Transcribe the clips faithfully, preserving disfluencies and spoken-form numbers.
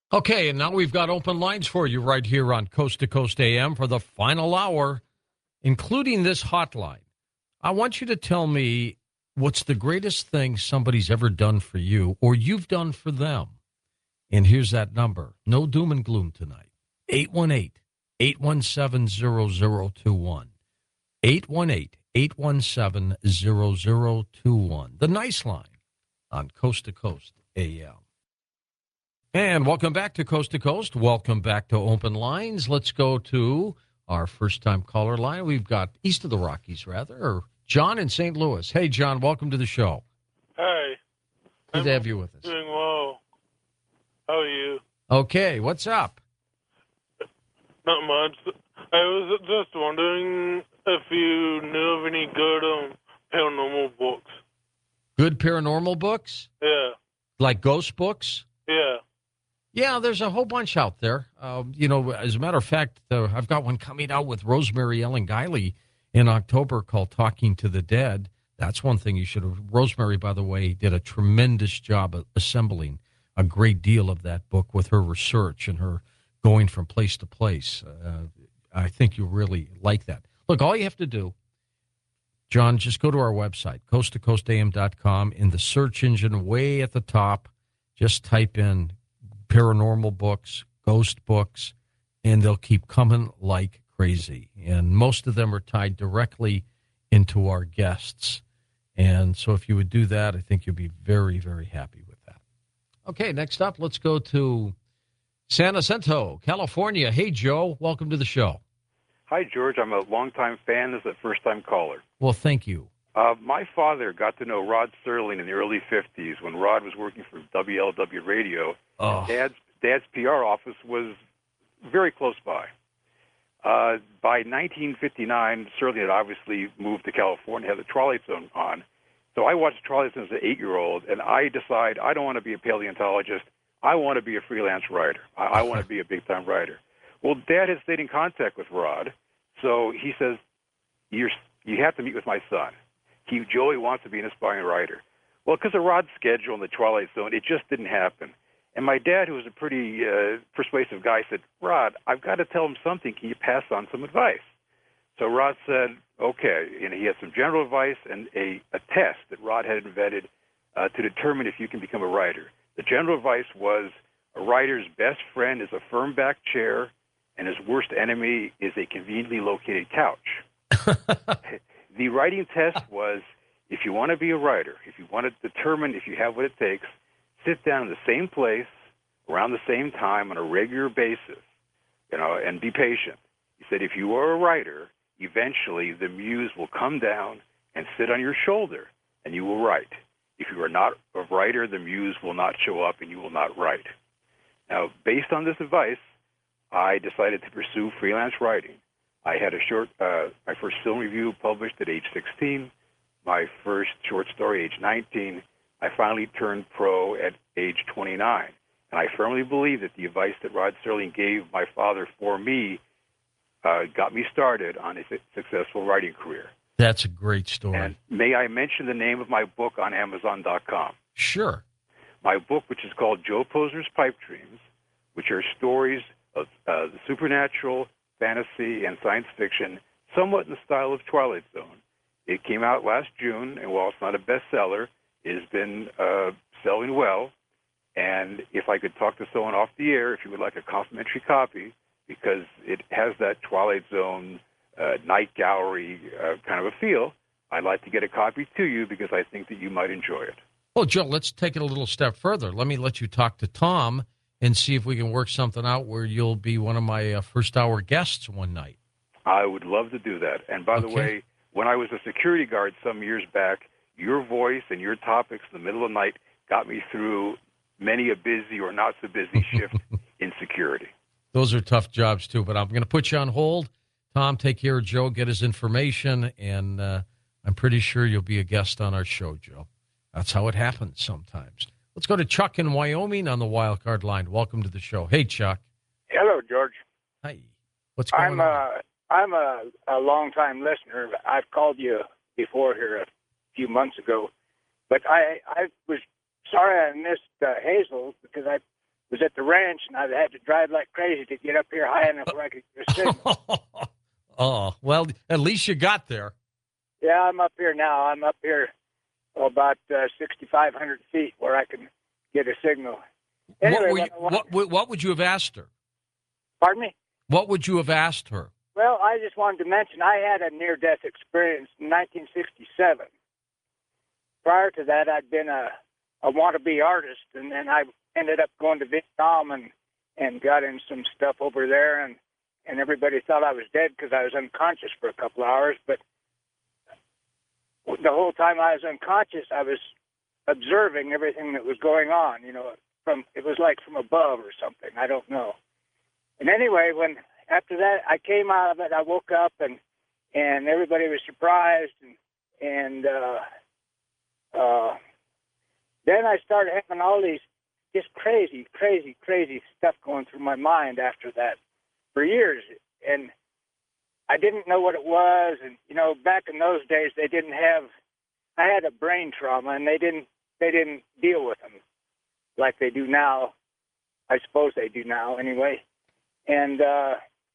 Okay, and now we've got open lines for you right here on Coast to Coast A M for the final hour, including this hotline. I want you to tell me what's the greatest thing somebody's ever done for you or you've done for them. And here's that number. No doom and gloom tonight. eight one eight, eight one seven, zero zero two one. eight one eight, eight one seven, zero zero two one. The nice line on Coast to Coast A M. And welcome back to Coast to Coast. Welcome back to Open Lines. Let's go to our first-time caller line. We've got east of the Rockies, rather, or John in Saint Louis. Hey, John, welcome to the show. Hi. Good I'm to have you with us. doing well. How are you? Okay, what's up? Not much. I was just wondering if you knew of any good um, paranormal books. Good paranormal books? Yeah. Like ghost books? Yeah. Yeah, there's a whole bunch out there. Um, you know, as a matter of fact, uh, I've got one coming out with Rosemary Ellen Guiley in October called Talking to the Dead. That's one thing you should have. Rosemary, by the way, did a tremendous job of assembling a great deal of that book with her research and her going from place to place. Uh, I think you'll really like that. Look, all you have to do, John, just go to our website, coast to coast a m dot com. In the search engine way at the top, just type in paranormal books, ghost books, and they'll keep coming like crazy. And most of them are tied directly into our guests. And so if you would do that, I think you'll be very, very happy with that. Okay, next up, let's go to San Jacinto, California. Hey, Joe, welcome to the show. Hi, George. I'm a longtime fan. This is a first-time caller. Well, thank you. Uh, my father got to know Rod Serling in the early fifties when Rod was working for W L W Radio. Oh. Dad's, Dad's P R office was very close by. Uh, by nineteen fifty-nine, Serling had obviously moved to California, had the Twilight Zone on. So I watched Twilight Zone as an eight-year-old, and I decided I don't want to be a paleontologist. I want to be a freelance writer. I, I want to be a big-time writer. Well, Dad has stayed in contact with Rod, so he says, You're, you have to meet with my son. He, Joey wants to be an aspiring writer. Well, because of Rod's schedule in the Twilight Zone, it just didn't happen. And my dad, who was a pretty uh, persuasive guy, said, Rod, I've got to tell him something. Can you pass on some advice? So Rod said, okay. And he had some general advice and a, a test that Rod had invented uh, to determine if you can become a writer. The general advice was a writer's best friend is a firm back chair, and his worst enemy is a conveniently located couch. The writing test was, if you want to be a writer, if you want to determine if you have what it takes, sit down in the same place, around the same time, on a regular basis, you know, and be patient. He said, if you are a writer, eventually the muse will come down and sit on your shoulder, and you will write. If you are not a writer, the muse will not show up, and you will not write. Now, based on this advice, I decided to pursue freelance writing. I had a short, uh, my first film review published at age sixteen, my first short story age nineteen. I finally turned pro at age twenty-nine. And I firmly believe that the advice that Rod Serling gave my father for me uh, got me started on a successful writing career. That's a great story. And may I mention the name of my book on Amazon dot com? Sure. My book, which is called Joe Posner's Pipe Dreams, which are stories of uh, the supernatural, fantasy, and science fiction, somewhat in the style of Twilight Zone. It came out last June, and while it's not a bestseller, it has been uh, selling well. And if I could talk to someone off the air, if you would like a complimentary copy, because it has that Twilight Zone uh, night gallery uh, kind of a feel, I'd like to get a copy to you because I think that you might enjoy it. Well, Joe, let's take it a little step further. Let me let you talk to Tom and see if we can work something out where you'll be one of my uh, first-hour guests one night. I would love to do that. And by Okay. the way, when I was a security guard some years back, your voice and your topics in the middle of the night got me through many a busy or not-so-busy shift in security. Those are tough jobs, too, but I'm going to put you on hold. Tom, take care of Joe, get his information, and uh, I'm pretty sure you'll be a guest on our show, Joe. That's how it happens sometimes. Let's go to Chuck in Wyoming on the wild card line. Welcome to the show. Hey, Chuck. Hello, George. Hi. What's going I'm on? uh, I'm a, a long-time listener. I've called you before here a few months ago, but I I was sorry I missed uh, Hazel because I was at the ranch, and I had to drive like crazy to get up here high enough where I could get a signal. Oh, well, at least you got there. Yeah, I'm up here now. I'm up here oh, about uh, sixty-five hundred feet where I can get a signal. Anyway, what, were you, when I wa- what, would- what would you have asked her? pardon me? What would you have asked her? Well, I just wanted to mention I had a near-death experience in nineteen sixty-seven. Prior to that, I'd been a, a wannabe artist, and then I ended up going to Vietnam and, and got in some stuff over there, and, and everybody thought I was dead because I was unconscious for a couple of hours. But the whole time I was unconscious, I was observing everything that was going on. You know, from it was like from above or something. I don't know. And anyway, when after that I came out of it, I woke up and and everybody was surprised, and and uh, uh, then I started having all these just crazy, crazy, crazy stuff going through my mind after that for years, and I didn't know what it was. And you know, back in those days, they didn't have. I had a brain trauma, and they didn't they didn't deal with them like they do now. I suppose they do now, anyway. And uh,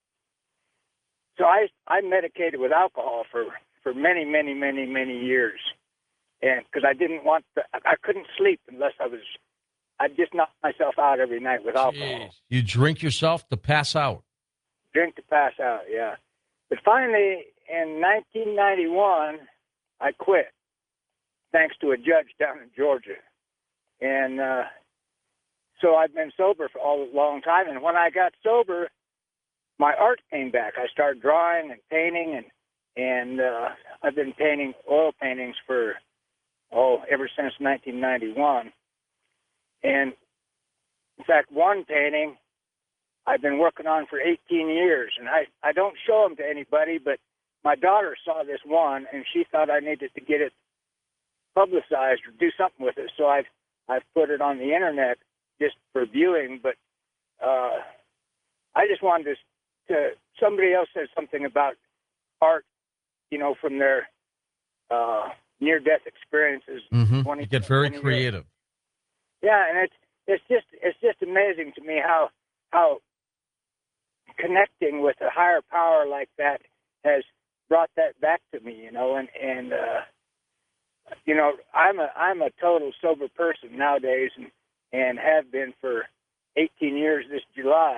so I I medicated with alcohol for, for many, many, many, many years, and because I didn't want to, I couldn't sleep unless I was. I'd just knock myself out every night with alcohol. Jeez. You drink yourself to pass out. Drink to pass out, yeah. But finally, in nineteen ninety-one, I quit, thanks to a judge down in Georgia. And uh, so I've been sober for all a long time. And when I got sober, my art came back. I started drawing and painting, and and uh, I've been painting oil paintings for, oh, ever since nineteen ninety-one. And in fact, one painting I've been working on for eighteen years, and I, I don't show them to anybody, but my daughter saw this one, and she thought I needed to get it publicized or do something with it. So I've I've put it on the internet just for viewing. But uh, I just wanted to, to somebody else said something about art, you know, from their uh, near-death experiences. Mm-hmm. twenty, You get very twenty years. creative. Yeah, and it's it's just it's just amazing to me how how connecting with a higher power like that has brought that back to me, you know, and and uh, you know, I'm a I'm a total sober person nowadays, and and have been for eighteen years this July,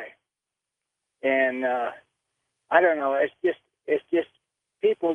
and uh, I don't know, it's just it's just people,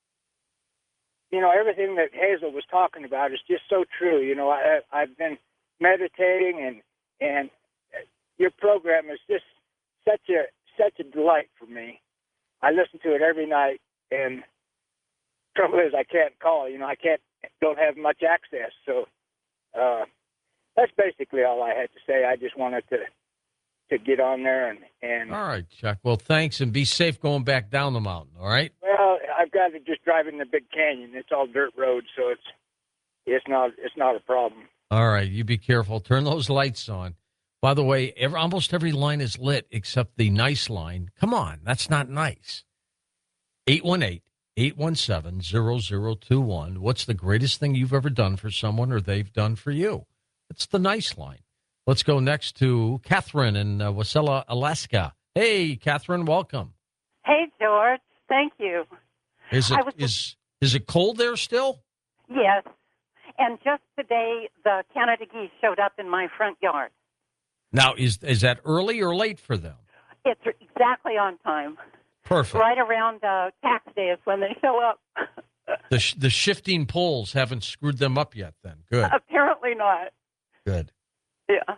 you know, everything that Hazel was talking about is just so true. You know, I I've been meditating, and and your program is just such a such a delight for me. I listen to it every night, and trouble is I can't call. You know, I can't don't have much access. So uh, that's basically all I had to say. I just wanted to to get on there and and. All right, Chuck. Well, thanks, and be safe going back down the mountain. All right. Well, I've got to just drive in the big canyon. It's all dirt roads, so it's it's not it's not a problem. All right, you be careful. Turn those lights on. By the way, every, almost every line is lit except the nice line. Come on, that's not nice. eight one eight, eight one seven, zero zero two one. What's the greatest thing you've ever done for someone or they've done for you? It's the nice line. Let's go next to Catherine in uh, Wasilla, Alaska. Hey, Catherine, welcome. Hey, George. Thank you. Is it I was- is is it cold there still? Yes. And just today, the Canada geese showed up in my front yard. Now, is is that early or late for them? It's exactly on time. Perfect. Right around uh, tax day is when they show up. The sh- the shifting poles haven't screwed them up yet. Then good, Apparently not. good. Yeah.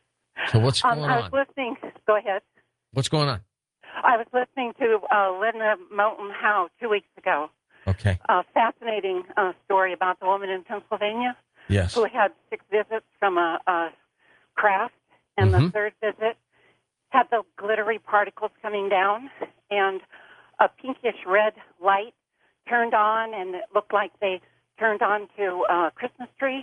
So what's Um, going I was on? listening. Go ahead. What's going on? I was listening to uh, Linda Moulton Howe two weeks ago. Okay. A fascinating uh, story about the woman in Pennsylvania Yes. who had six visits from a, a craft, and Mhm. the third visit had the glittery particles coming down, and a pinkish red light turned on, and it looked like they turned on to a Christmas tree.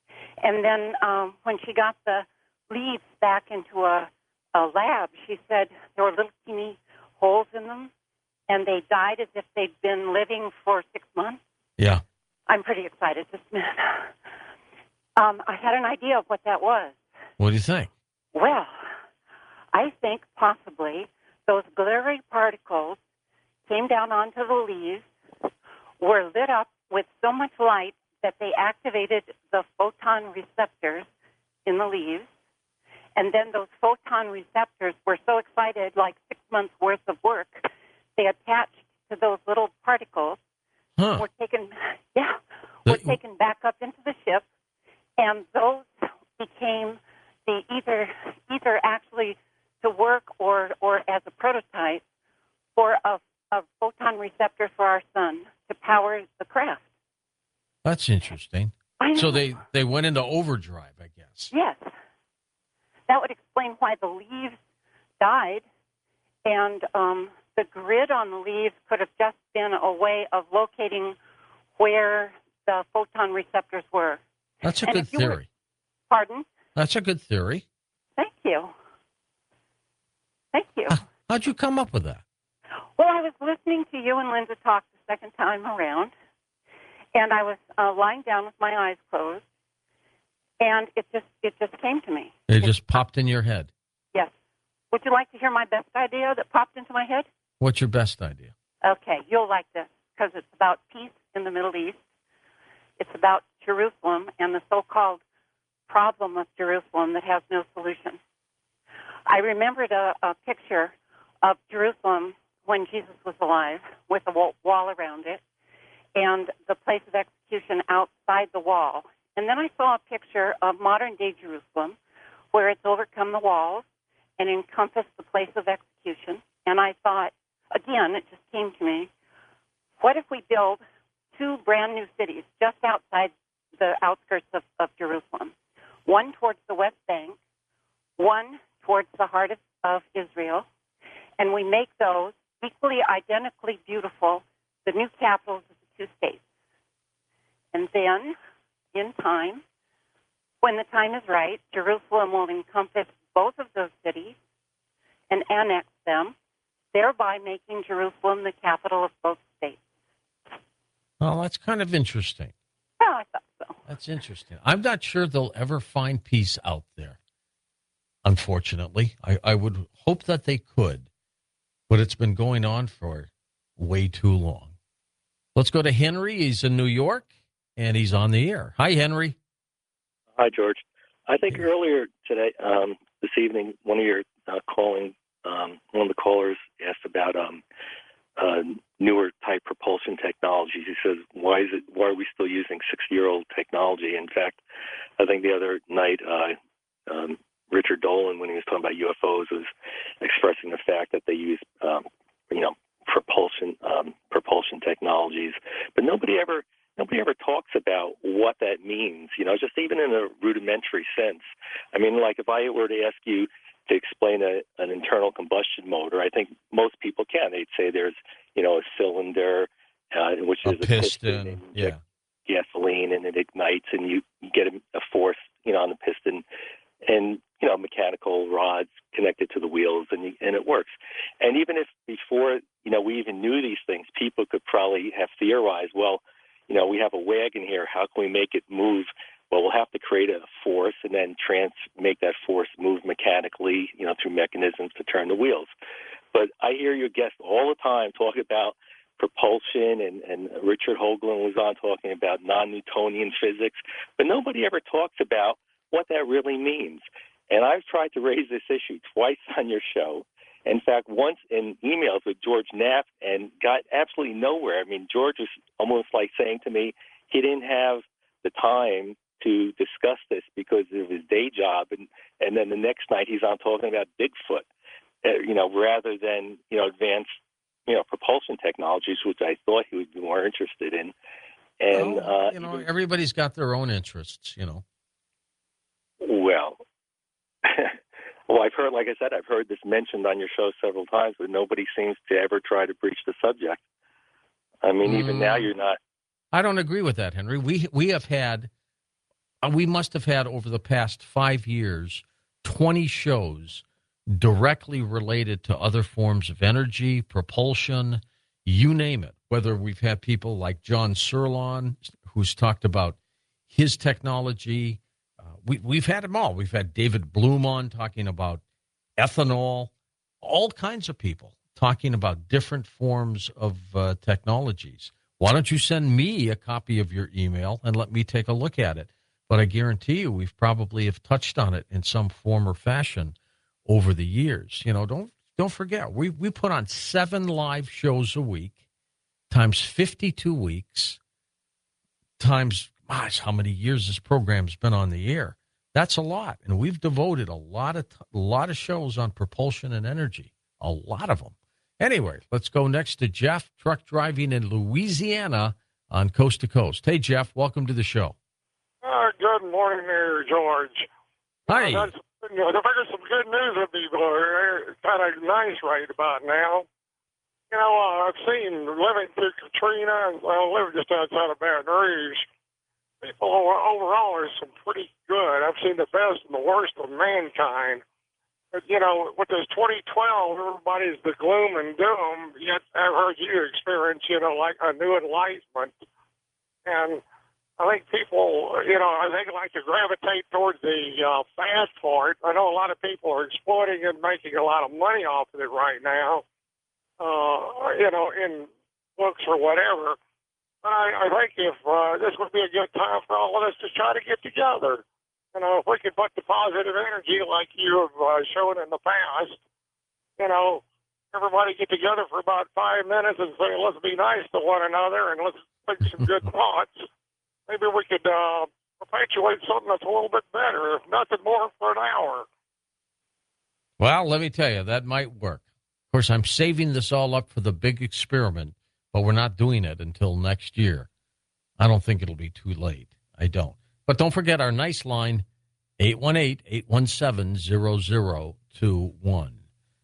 And then um, when she got the leaves back into a, a lab, she said there were little teeny holes in them, and they died as if they'd been living for six months. Yeah. I'm pretty excited this minute. Um, I had an idea of what that was. What do you think? Well, I think possibly those glittery particles came down onto the leaves, were lit up with so much light that they activated the photon receptors in the leaves. And then those photon receptors were so excited, like six months worth of work, they attached to those little particles, Huh. were taken, yeah, The- were taken back up into the ship, and those became the either either actually to work or or as a prototype for a, a photon receptor for our sun to power the craft. That's interesting. I So know. they, they went into overdrive, I guess. Yes. That would explain why the leaves died, and um, the grid on the leaves could have just been a way of locating where the photon receptors were. That's a And good if you were- theory. Pardon? That's a good theory. Thank you. Thank you. How'd you come up with that? Well, I was listening to you and Linda talk the second time around, and I was uh, lying down with my eyes closed, and it just it just came to me. It just popped in your head. Yes. Would you like to hear my best idea that popped into my head? What's your best idea? Okay, you'll like this because it's about peace in the Middle East. It's about Jerusalem and the so-called problem of Jerusalem that has no solution. I remembered a, a picture of Jerusalem when Jesus was alive with a wall, wall around it and the place of execution outside the wall. And then I saw a picture of modern-day Jerusalem where it's overcome the walls and encompassed the place of execution. And I thought, again, it just came to me, what if we build two brand new cities just outside the outskirts of, of Jerusalem, one towards the West Bank, one towards the heart of, of Israel, and we make those equally identically beautiful, the new capitals of the two states. And then, in time, when the time is right, Jerusalem will encompass both of those cities and annex them, thereby making Jerusalem the capital of both states. Well, that's kind of interesting. Well, I thought so. That's interesting. I'm not sure they'll ever find peace out there, unfortunately. I, I would hope that they could, but it's been going on for way too long. Let's go to Henry. He's in New York, and he's on the air. Hi, Henry. Hi, George. I think earlier today, um, this evening, one of your uh, calling, um, one of the callers asked about um, uh, newer type propulsion technologies. He says, "Why is it? Why are we still using sixty-year-old technology?" In fact, I think the other night, uh, um, Richard Dolan, when he was talking about U F Os, was expressing the fact that they use, um, you know, propulsion um, propulsion technologies, but nobody ever. Nobody ever talks about what that means, you know, just even in a rudimentary sense. I mean, like if I were to ask you to explain a, an internal combustion motor, I think most people can. They'd say there's, you know, a cylinder, uh, which A is a piston, and you yeah. inject gasoline, and it ignites, and you get a, a force, you know, on the piston, and, you know, mechanical rods connected to the wheels, and you, and it works. And even if before, you know, we even knew these things, people could probably have theorized, well, you know, we have a wagon here. How can we make it move? Well, we'll have to create a force and then trans make that force move mechanically, you know, through mechanisms to turn the wheels. But I hear your guests all the time talk about propulsion, and, and Richard Hoagland was on talking about non-Newtonian physics, but nobody ever talks about what that really means. And I've tried to raise this issue twice on your show. In fact, once in emails with George Knapp, and got absolutely nowhere. I mean, George was almost like saying to me he didn't have the time to discuss this because of his day job, and, and then the next night he's on talking about Bigfoot, uh, you know, rather than, you know, advanced, you know, propulsion technologies, which I thought he would be more interested in. And, Well, uh, you know, everybody's got their own interests, you know. well, well, I've heard, like I said, I've heard this mentioned on your show several times, but nobody seems to ever try to breach the subject. I mean, even now Mm. you're not. I don't agree with that, Henry. We we have had, uh, we must have had over the past five years, twenty shows directly related to other forms of energy, propulsion, you name it. Whether we've had people like John Surlon, who's talked about his technology, uh, we, we've had them all. We've had David Bloom on talking about ethanol, all kinds of people talking about different forms of uh, technologies. Why don't you send me a copy of your email and let me take a look at it? But I guarantee you we've probably have touched on it in some form or fashion over the years. You know, don't don't forget, we, we put on seven live shows a week times fifty-two weeks times, gosh, how many years this program's been on the air. That's a lot. And we've devoted a lot of, a lot of shows on propulsion and energy, a lot of them. Anyway, let's go next to Jeff, truck driving in Louisiana on Coast to Coast. Hey, Jeff, welcome to the show. Uh, good morning there, George. Hi. Uh, that's, you know, I figured some good news would be kind of nice right about now. You know, uh, I've seen living through Katrina, and I live just outside of Baton Rouge. People overall are some pretty good. I've seen the best and the worst of mankind. But, you know, with this twenty twelve, everybody's the gloom and doom. Yet I've heard you experience, you know, like a new enlightenment. And I think people, you know, I think like to gravitate towards the uh, fast part. I know a lot of people are exploiting and making a lot of money off of it right now, uh, you know, in books or whatever. I, I think if uh, this would be a good time for all of us to try to get together. You know, if we could put the positive energy like you have uh, shown in the past, you know, everybody get together for about five minutes and say, let's be nice to one another and let's think some good thoughts. Maybe we could uh, perpetuate something that's a little bit better, if nothing more, for an hour. Well, let me tell you, that might work. Of course, I'm saving this all up for the big experiment, but we're not doing it until next year. I don't think it'll be too late. I don't. But don't forget our nice line, eight one eight, eight one seven, zero zero two one.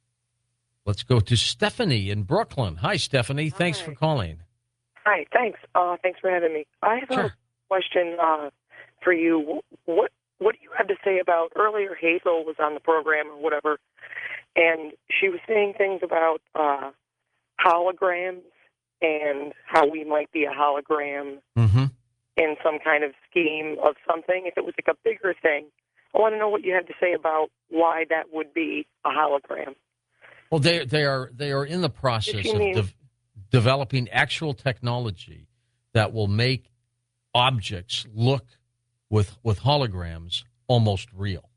Let's go to Stephanie in Brooklyn. Hi, Stephanie. Thanks Hi. for calling. Hi, thanks. Uh, thanks for having me. I have Sure. a question uh, for you. What What do you have to say about, earlier Hazel was on the program or whatever, and she was saying things about uh, holograms and how we might be a hologram Mm-hmm. in some kind of scheme of something. If it was like a bigger thing, I want to know what you have to say about why that would be a hologram. Well, they they are they are in the process you of mean- de- developing actual technology that will make objects look with with holograms almost real.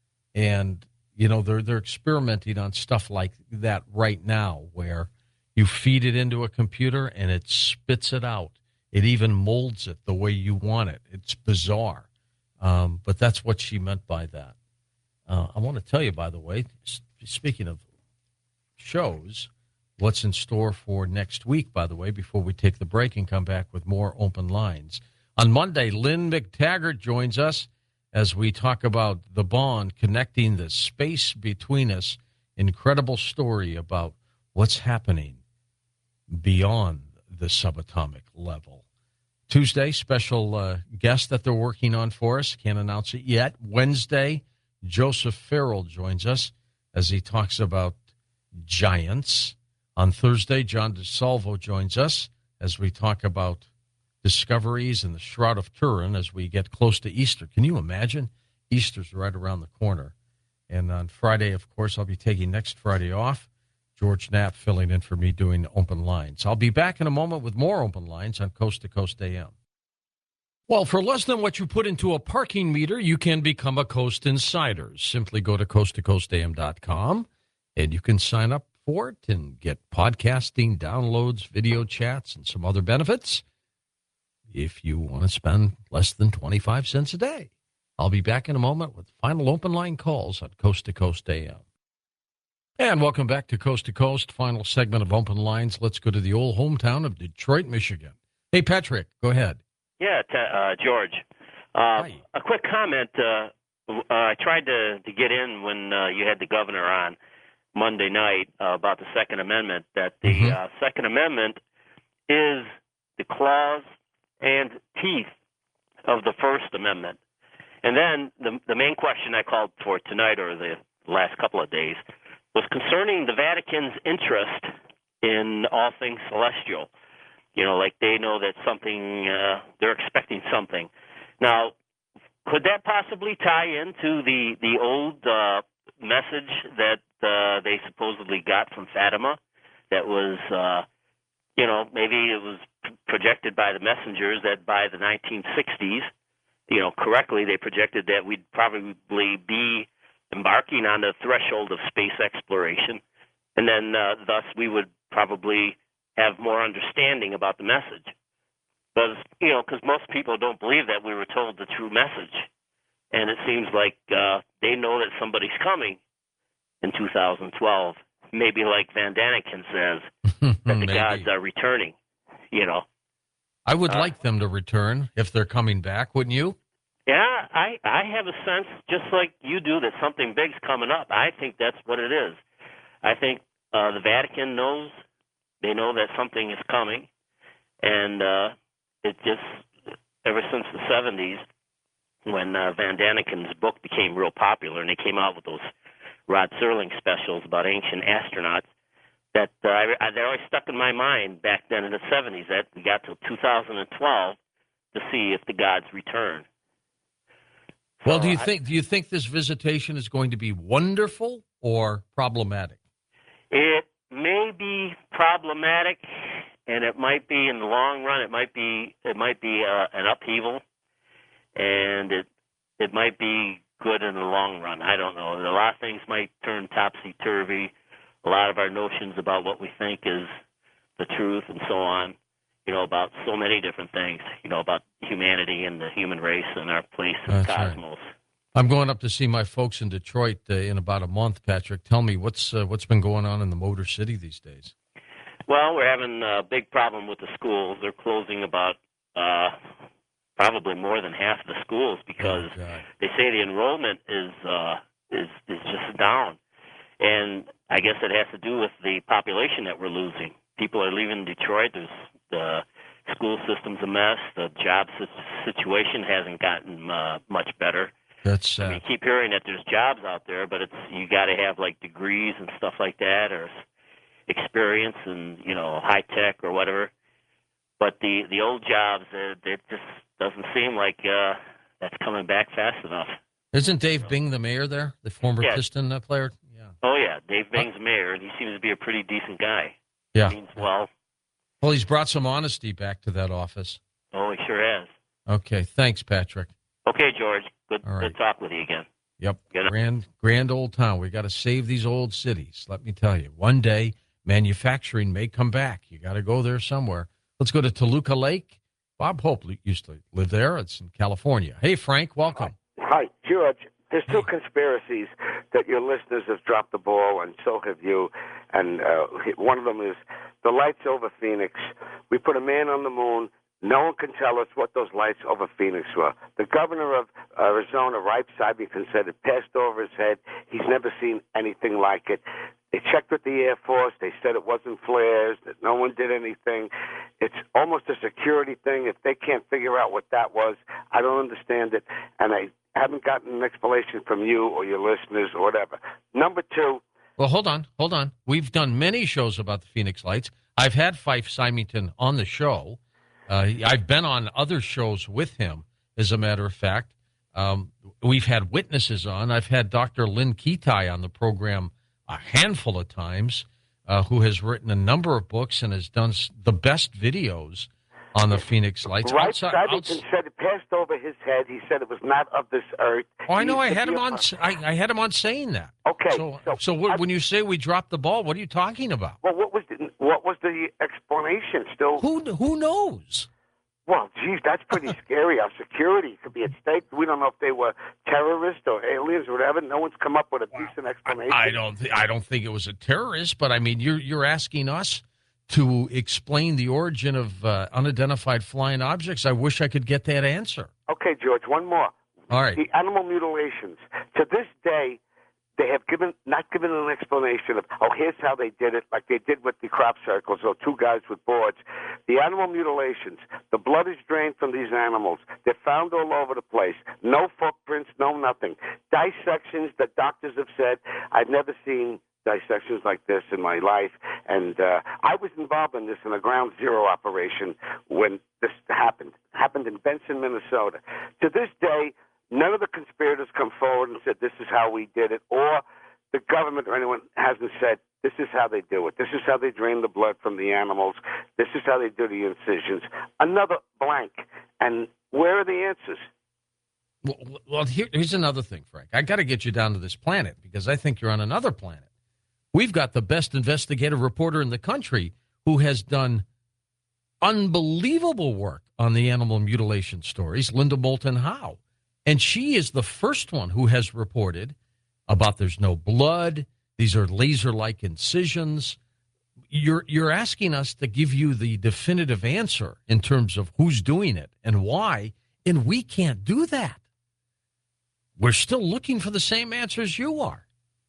And you know they're they're experimenting on stuff like that right now, where you feed it into a computer and it spits it out. It even molds it the way you want it. It's bizarre, um, but that's what she meant by that. Uh, I want to tell you, by the way, speaking of shows, what's in store for next week, by the way, before we take the break and come back with more open lines. On Monday, Lynn McTaggart joins us as we talk about the bond connecting the space between us. Incredible story about what's happening beyond the subatomic level. Tuesday, special uh, guest that they're working on for us. Can't announce it yet. Wednesday, Joseph Farrell joins us as he talks about giants. On Thursday, John DeSalvo joins us as we talk about discoveries in the Shroud of Turin as we get close to Easter. Can you imagine? Easter's right around the corner. And on Friday, of course, I'll be taking next Friday off. George Knapp filling in for me doing open lines. I'll be back in a moment with more open lines on Coast to Coast A M. Well, for less than what you put into a parking meter, you can become a Coast Insider. Simply go to coast to coast a m dot com and you can sign up for it and get podcasting, downloads, video chats, and some other benefits if you want to spend less than twenty-five cents a day. I'll be back in a moment with final open line calls on Coast to Coast A M. And welcome back to Coast to Coast, final segment of Open Lines. Let's go to the old hometown of Detroit, Michigan. Hey, Patrick, go ahead. Yeah, t- uh, George. Uh, Hi. a quick comment. Uh, uh, I tried to, to get in when uh, you had the governor on Monday night uh, about the Second Amendment, that the Mhm. uh, Second Amendment is the claws and teeth of the First Amendment. And then the, the main question I called for tonight, or the last couple of days, was concerning the Vatican's interest in all things celestial. You know, like they know that something, uh, they're expecting something. Now, could that possibly tie into the the old uh, message that uh, they supposedly got from Fatima? That was, uh, you know, maybe it was projected by the messengers that by the nineteen sixties, you know, correctly, they projected that we'd probably be embarking on the threshold of space exploration, and then uh, thus we would probably have more understanding about the message. Because, you know, because most people don't believe that we were told the true message. And it seems like uh, they know that somebody's coming in two thousand twelve. Maybe like Van Daniken says, that the Maybe. gods are returning, you know. I would Uh, like them to return if they're coming back, wouldn't you? Yeah, I, I have a sense, just like you do, that something big's coming up. I think that's what it is. I think uh, the Vatican knows. They know that something is coming. And uh, it just, ever since the seventies, when uh, Van Daniken's book became real popular, and they came out with those Rod Serling specials about ancient astronauts, that uh, I, I, they're always stuck in my mind back then in the seventies, that we got till two thousand twelve to see if the gods return. Well, So do you I- think do you think this visitation is going to be wonderful or problematic? It may be problematic, and it might be in the long run. It might be it might be uh, an upheaval, and it it might be good in the long run. I don't know. A lot of things might turn topsy turvy. A lot of our notions about what we think is the truth, and so on. You know, about so many different things. You know, about humanity and the human race and our place in the That's right. cosmos. I'm going up to see my folks in Detroit uh, in about a month, Patrick. Tell me, what's uh, what's been going on in the Motor City these days? Well, we're having a big problem with the schools. They're closing about uh, probably more than half of the schools because Oh, God. they say the enrollment is uh, is is just down, and I guess it has to do with the population that we're losing. People are leaving Detroit. There's the school system's a mess. The job si- situation hasn't gotten uh, much better. That's I uh, mean, you keep hearing that there's jobs out there, but it's you got to have like degrees and stuff like that, or experience and you know high tech or whatever. But the the old jobs, uh, it just doesn't seem like uh, that's coming back fast enough. isn't Dave Bing the mayor there, the former Yeah. Piston uh, player? Yeah. Oh yeah, Dave Bing's mayor, and he seems to be a pretty decent guy. Yeah. Means well. Well, he's brought some honesty back to that office. Oh, he sure has. Okay, thanks, Patrick. Okay, George. Good, All right. good talk with you again. Yep. Good night. Grand, grand old town. We got to save these old cities. Let me tell you, one day manufacturing may come back. You got to go there somewhere. Let's go to Toluca Lake. Bob Hope used to live there. It's in California. Hey, Frank, welcome. Hi, George. There's two conspiracies that your listeners have dropped the ball, and so have you. And uh, one of them is the lights over Phoenix. We put a man on the moon. No one can tell us what those lights over Phoenix were. The governor of Arizona, Ripe Sybington, said it passed over his head. He's never seen anything like it. They checked with the Air Force. They said it wasn't flares, that no one did anything. It's almost a security thing. If they can't figure out what that was, I don't understand it. And I haven't gotten an explanation from you or your listeners or whatever. Number two. Well, hold on, hold on. We've done many shows about the Phoenix Lights. I've had Fife Symington on the show. Uh, I've been on other shows with him, as a matter of fact. Um, we've had witnesses on. I've had Doctor Lynn Kitai on the program a handful of times, uh, who has written a number of books and has done s- the best videos on the Phoenix Lights. Ripe Outside- Sybington outs- said it passed over his head. He said it was not of this earth. oh, I He know. I used to had be him a- on. s- I, I had him on saying that. Okay. So, so so what, I- when you say we dropped the ball, what are you talking about? Well, what was the what was the explanation? Still, Who who knows? well, geez, that's pretty scary. Our security could be at stake. We don't know if they were terrorists or aliens or whatever. No one's come up with a decent explanation. I don't. Th- I don't think it was a terrorist, but I mean, you're you're asking us to explain the origin of uh, unidentified flying objects. I wish I could get that answer. Okay, George, one more. All right. The animal mutilations. To this day, they have given not given an explanation of, oh, here's how they did it, like they did with the crop circles or two guys with boards. The animal mutilations, the blood is drained from these animals. They're found all over the place. No footprints, no nothing. Dissections that doctors have said, I've never seen dissections like this in my life. And uh, I was involved in this in a ground zero operation when this happened. It happened in Benson, Minnesota. To this day, None of the conspirators come forward and said this is how we did it, or the government or anyone hasn't said this is how they do it. This is how they drain the blood from the animals. This is how they do the incisions. Another blank. And where are the answers? Well, well here, here's another thing, Frank. I got to get you down to this planet because I think you're on another planet. We've got the best investigative reporter in the country who has done unbelievable work on the animal mutilation stories, Linda Moulton Howe. And she is the first one who has reported about there's no blood. These are laser-like incisions. You're you're asking us to give you the definitive answer in terms of who's doing it and why, and we can't do that. We're still looking for the same answers you are.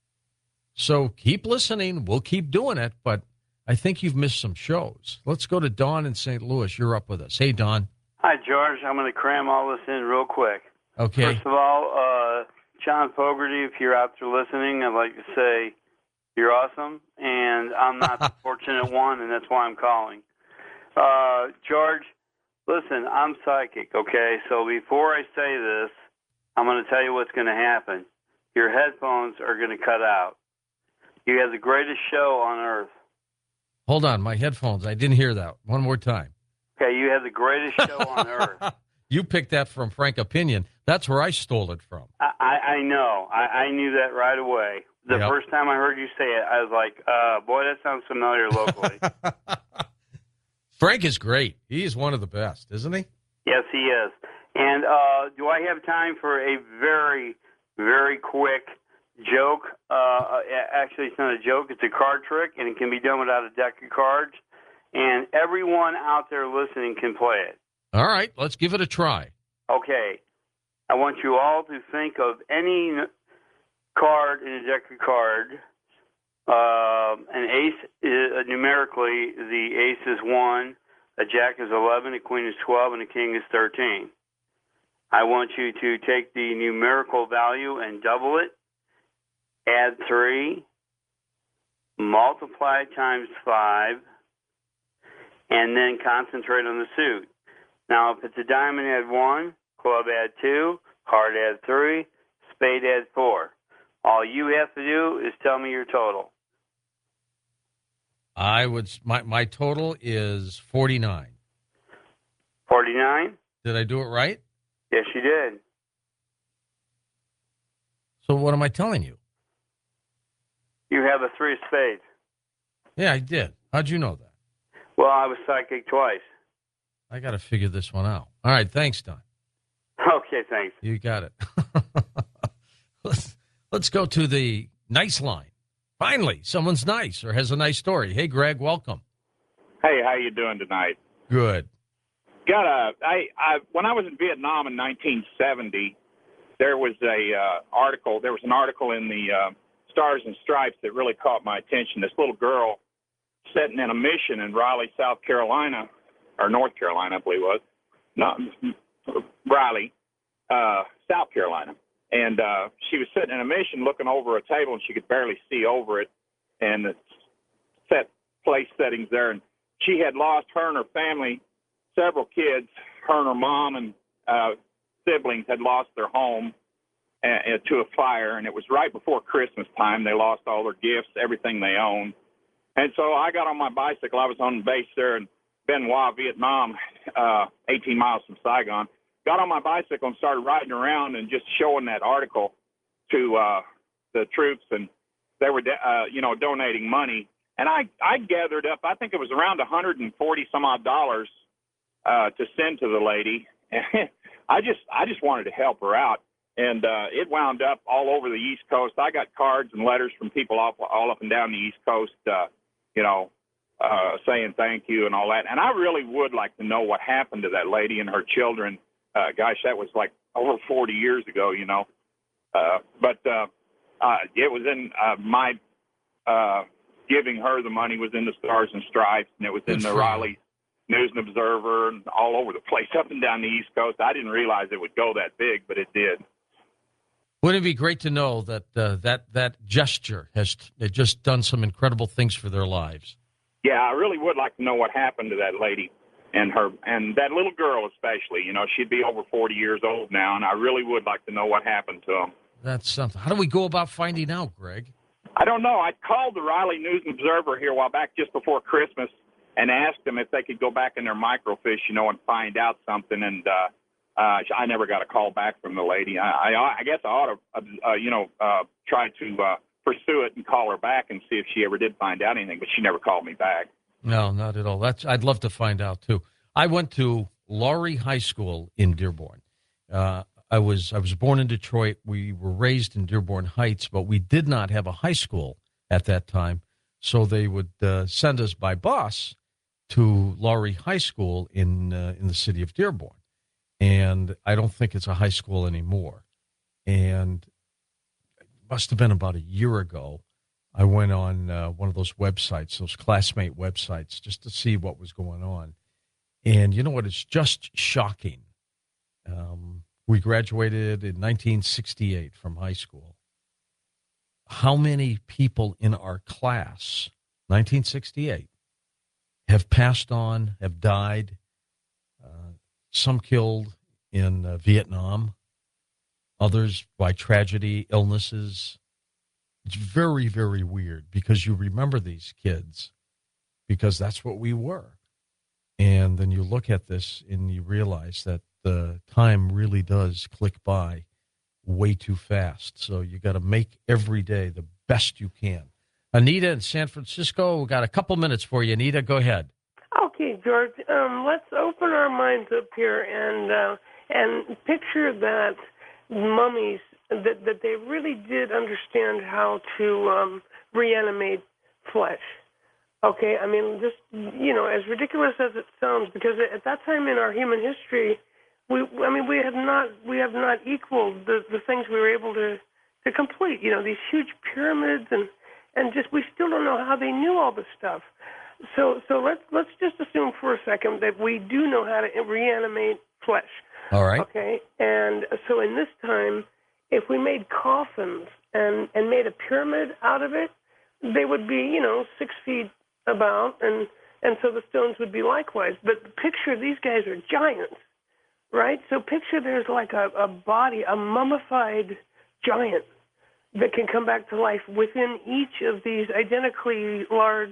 So keep listening. We'll keep doing it, but I think you've missed some shows. Let's go to Don in Saint Louis. You're up with us. Hey, Don. Hi, George. I'm going to cram all this in real quick. Okay. First of all, uh, John Fogerty, if you're out there listening, I'd like to say you're awesome, and I'm not the fortunate one, and that's why I'm calling. Uh, George, listen, I'm psychic, okay? So before I say this, I'm going to tell you what's going to happen. Your headphones are going to cut out. You have the greatest show on earth. Hold on, my headphones. I didn't hear that. One more time. Okay, you have the greatest show on earth. You picked that from Frank Opinion. That's where I stole it from. I, I, I know. I, I knew that right away. The Yep. first time I heard you say it, I was like, uh, boy, that sounds familiar locally. Frank is great. He is one of the best, isn't he? Yes, he is. And uh, do I have time for a very, very quick joke? Uh, actually, it's not a joke. It's a card trick, and it can be done without a deck of cards. And everyone out there listening can play it. All right, let's give it a try. Okay. I want you all to think of any n- card in a deck of cards. Uh, an ace, is, uh, numerically, the ace is one, a jack is eleven, a queen is twelve, and a king is thirteen. I want you to take the numerical value and double it, add three, multiply times five, and then concentrate on the suit. Now, if it's a diamond, add one, club, add two, heart, add three, spade, add four. All you have to do is tell me your total. I would. My my total is forty-nine. forty-nine? Did I do it right? Yes, you did. So what am I telling you? You have a three of spades. Yeah, I did. How'd you know that? Well, I was psychic twice. I got to figure this one out. All right, thanks, Don. Okay, thanks. You got it. let's, let's go to the nice line. Finally, someone's nice or has a nice story. Hey, Greg, welcome. Hey, how you doing tonight? Good. Got a I, I when I was in Vietnam in nineteen seventy, there was a uh, article. There was an article in the uh, Stars and Stripes that really caught my attention. This little girl sitting in a mission in Raleigh, South Carolina, or North Carolina, I believe it was. Not Raleigh, uh, South Carolina. And uh, she was sitting in a mission looking over a table, and she could barely see over it. And the set place settings there. And she had lost her and her family, several kids, her and her mom and uh, siblings had lost their home uh, to a fire. And it was right before Christmas time. They lost all their gifts, everything they owned. And so I got on my bicycle. I was on base there in Ben Hoa, Vietnam, uh, eighteen miles from Saigon. Got on my bicycle and started riding around and just showing that article to uh, the troops, and they were, uh, you know, donating money. And I, I gathered up, I think it was around one hundred forty some odd dollars uh, to send to the lady. And I just, I just wanted to help her out, and uh, it wound up all over the East Coast. I got cards and letters from people all, all up and down the East Coast, uh, you know, uh, saying thank you and all that. And I really would like to know what happened to that lady and her children. Uh, gosh, that was like over forty years ago, you know. Uh, but uh, uh, it was in uh, my uh, giving her the money was in the Stars and Stripes, and it was in the Raleigh News and Observer and all over the place, up and down the East Coast. I didn't realize it would go that big, but it did. Wouldn't it be great to know that uh, that that gesture has t- just done some incredible things for their lives? Yeah, I really would like to know what happened to that lady. and her and that little girl especially. You know, she'd be over forty years old now, and I really would like to know what happened to them. That's something. How do we go about finding out, Greg? I don't know. I called the Raleigh News and Observer here a while back just before Christmas and asked them if they could go back in their microfiche, you know, and find out something. And uh, uh, I never got a call back from the lady. I, I, I guess I ought to, uh, you know, uh, try to uh, pursue it and call her back and see if she ever did find out anything. But she never called me back. No, not at all. That's I'd love to find out too. I went to Laurie High School in Dearborn. Uh, I was I was born in Detroit. We were raised in Dearborn Heights, but we did not have a high school at that time. So they would uh, send us by bus to Laurie High School in uh, in the city of Dearborn, and I don't think it's a high school anymore. And it must have been about a year ago. I went on uh, one of those websites, those classmate websites, just to see what was going on. And you know what? It's just shocking. Um, we graduated in nineteen sixty-eight from high school. How many people in our class, nineteen sixty-eight, have passed on, have died, uh, some killed in uh, Vietnam, others by tragedy, illnesses. It's very, very weird because you remember these kids because that's what we were. And then you look at this and you realize that the time really does click by way too fast. So you got to make every day the best you can. Anita in San Francisco, we got a couple minutes for you. Anita, go ahead. Okay, George. Um, let's open our minds up here and uh, and picture that mummies, that, that they really did understand how to um, reanimate flesh. Okay, I mean, just, you know, as ridiculous as it sounds, because at that time in our human history, we, I mean, we have not, we have not equaled the, the things we were able to, to complete. You know, these huge pyramids, and, and just, we still don't know how they knew all this stuff. So, so let's let's just assume for a second that we do know how to reanimate flesh. All right. Okay, and so in this time, if we made coffins and, and made a pyramid out of it, they would be, you know, six feet about, and, and so the stones would be likewise. But picture these guys are giants, right? So picture there's like a, a body, a mummified giant that can come back to life within each of these identically large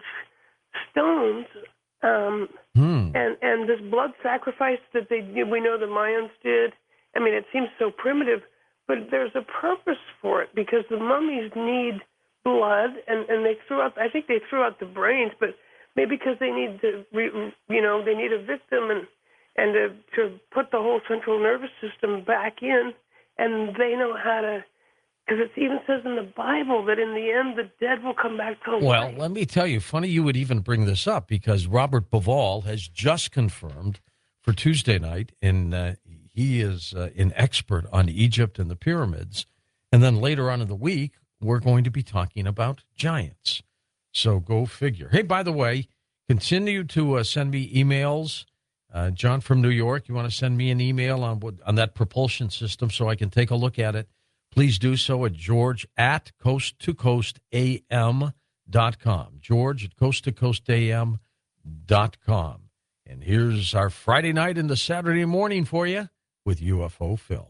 stones. Um, hmm. and, and this blood sacrifice that they we know the Mayans did, I mean, it seems so primitive, but there's a purpose for it because the mummies need blood, and, and they threw out, I think they threw out the brains, but maybe because they need to, re, you know, they need a victim and, and to, to put the whole central nervous system back in, and they know how to, because it even says in the Bible that in the end the dead will come back to life. Well, let me tell you, funny you would even bring this up because Robert Bauval has just confirmed for Tuesday night, and uh, he is uh, an expert on Egypt and the pyramids, and then later on in the week, we're going to be talking about giants. So go figure. Hey, by the way, continue to uh, send me emails. Uh, John from New York, you want to send me an email on what, on that propulsion system so I can take a look at it? Please do so at George at coast to coast a m dot com. George at coast to coast a m dot com. And here's our Friday night into Saturday morning for you with U F O Phil.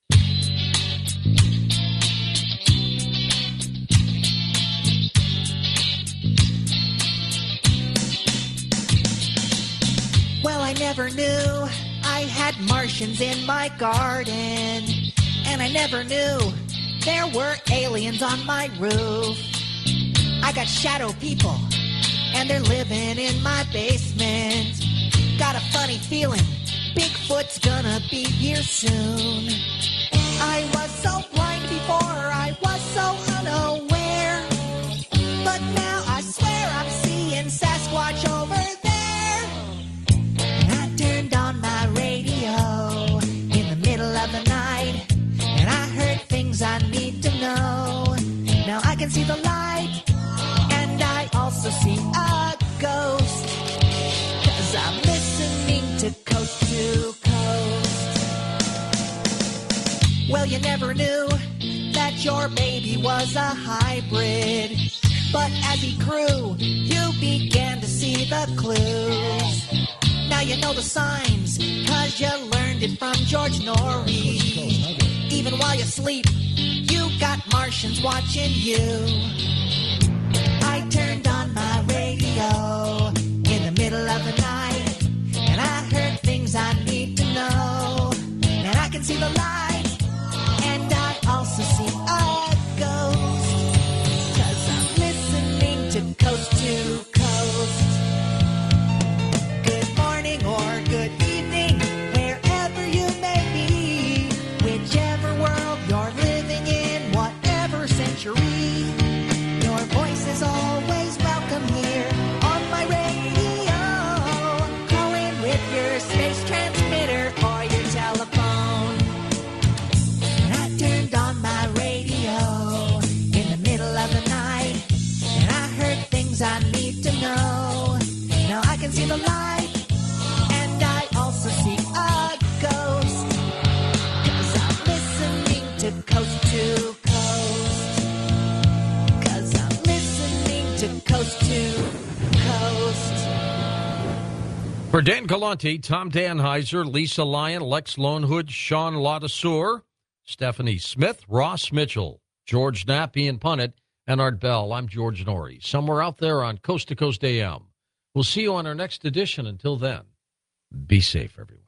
Well, I never knew I had Martians in my garden. And I never knew there were aliens on my roof. I got shadow people, and they're living in my basement. Got a funny feeling Bigfoot's gonna be here soon. I was so blind before, I was so unaware. But now I swear I'm seeing Sasquatch over there. And I turned on my radio in the middle of the night. Things I need to know. Now I can see the light, and I also see a ghost, 'cause I'm listening to Coast to Coast. Well, you never knew that your baby was a hybrid, but as he grew, you began to see the clues. Now you know the signs, cause you learned it from George Norrie. Even while you sleep, you got Martians watching you. I turned on my radio in the middle of the night, and I heard things I need to know. And I can see the light, and I also see a ghost, cause I'm listening to Coast to Coast. Good morning or good evening, wherever you may be, whichever world you're living in, whatever century, your voice is always welcome here on my radio. Call in with your space transmitter or your telephone. And I turned on my radio in the middle of the night, and I heard things I need to know. Now I can see the light, and I also see a ghost, cause I'm listening to Coast to Coast. Cause I'm listening to Coast to Coast. For Dan Galante, Tom Danheiser, Lisa Lyon, Lex Lonehood, Sean Ladassour, Stephanie Smith, Ross Mitchell, George Knapp, Ian Punnett, and Art Bell, I'm George Norrie. Somewhere out there on Coast to Coast A M. We'll see you on our next edition. Until then, be safe, everyone.